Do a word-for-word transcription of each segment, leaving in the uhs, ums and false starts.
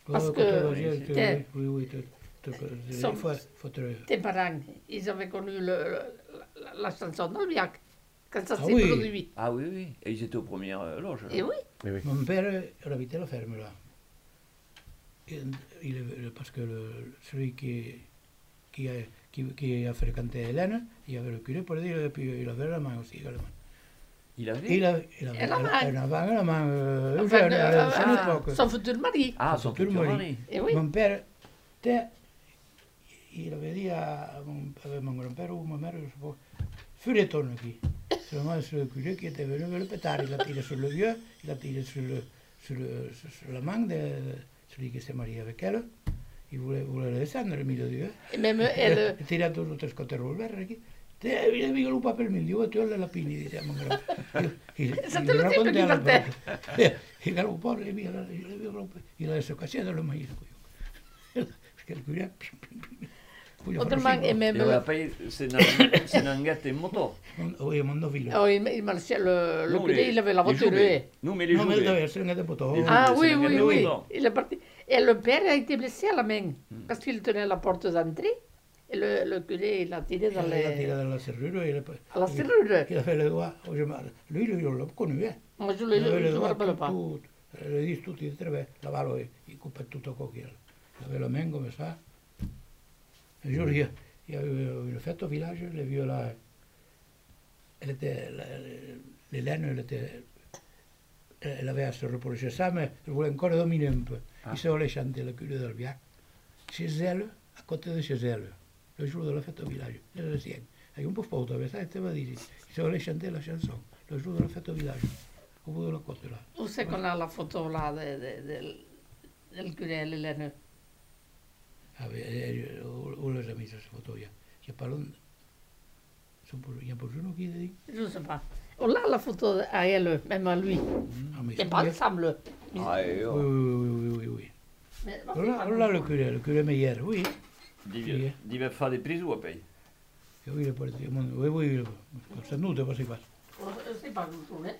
Parce Oh, que quand on va dire que- t'es- oui, oui, te- te- te- Son- faut, faut te- tes parents, ils avaient connu le, la, la chanson d'Olbiac quand ça Ah s'est oui. produit. Ah oui, oui. Et ils étaient aux premières euh, loges. Et oui, Oui, oui. Mon père, il habitait la ferme là. Et il est- parce que le- celui qui, qui, a, qui, qui a fréquenté Hélène, il avait le curé pour dire, et puis il avait la main aussi également. Il avait Il, a, il avait Et la main. il avait la main euh, enfin, jeune, euh, à cette euh, époque. son futur mari. Ah, son son futur futur mari. mari. Et oui, Mon père, t'es- il avait dit à, à mon, à mon grand-père ou ma mère, je sais pas, feuilleton qui. Seulement c'est le curé qui était venu avec le pétard, il a tiré sur le vieux, il a tiré sur, le, sur, le, sur, sur la main de celui qui s'est marié avec elle. Il voulait, voulait le descendre au milieu du vieux. et même elle, Il tira dos o tres cotes revolver qui. Te viene mi lupa per mil, digo, te la pini, dice a mon grand-père. Il, il, Ça il te le lo dico racontait di à la per te. porte. Il a un po' le via, le via rompe, il a adesso cassiato lo maïs. Perché il curé. autrement, et même, Et on a payé c'est nanguette et moto. Oui, mon noville. oh, il, il marchait, le, le Nous, curé, les- il avait la les voiture. jouets. eh. Nous, mais les Non, mais il jouets. devait essere un poteau. Les Ah jouets, oui, c'est oui, nanguette oui. et moto. Il est parti. Et le père a été blessé à la main, parce qu'il tenait la porte d'entrée. Et le, le curé, il a tiré dans Il a les... tiré dalla serrure. Il à la serrure. a fait le doigt. Lui, lui, on l'a connu, hein. Moi, je Il ne avait le me doigt rappelle pas. tout, le disent tutti e tre, la valo e il coupe tutto coquille. Il avait la main comme ça. Un jour, il y a, il y a eu une fête au village, les vieux là, elle était, l'Hélène, elle était, elle avait à se reprocher ça, mais elle voulait encore dominer un peu. Ah. Il se voulait chanter le curé d'Albiac, chez elle, à côté de chez elle, le jour de la fête au village, le sien. Avec un peu photo, mais ça, c'était pas dit. Il se voulait chanter la chanson, le jour de la fête au village, au bout de la côte là. Où c'est qu'on a la photo là de, de, de, del curé Hélène? Ah, mais, où les a mis cette photo? Il y a, il y a pas longtemps. Il y a pas longtemps qui dit. Je ne sais pas. On a la photo à elle, même à lui. Ah, mais C'est c'est pas bien. ensemble. Ah, et Oui, oh. oui, oui, oui, oui, oui. Mais, Là, là, le curé, le curé Meyer, oui. Dive, dive fa des prises pay. Oui, il est parti. Oui, oui, c'est nous, c'est pas si facile. C'est pas du tout, hein.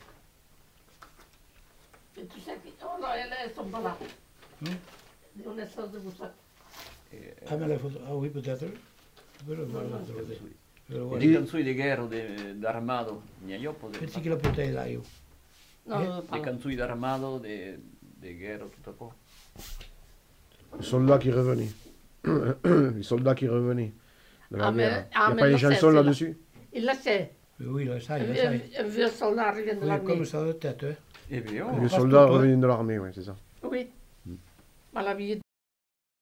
Et tu sais que... Oh là, elles sont pas là. Hum? On est sorti de vous ça. Ah, mais la photo, ah oui, peut-être. Però non la trovate. Però E guarda, le canzoni di guerra de- d'armato, ne hai oppo pensi che la portai là io? Non, Eh, non, le pas là. canzoni d'armato, de, de guerra, tutto a po'. Les soldats qui revenaient. Les soldats qui revenaient de la Ah, mais- guerre. ah, Il n'y a mais pas là, une c'est- chanson c'est là-dessus? Il l'a sait. Oui, oui, lo sai, Un lo vieux, sai. un vieux soldat arrivé de Oui, l'armée. comme ça de tête, hein. E beh, oh. Les passe soldats tout, hein. revenaient de l'armée, oui, c'est ça. Oui. Ma la vie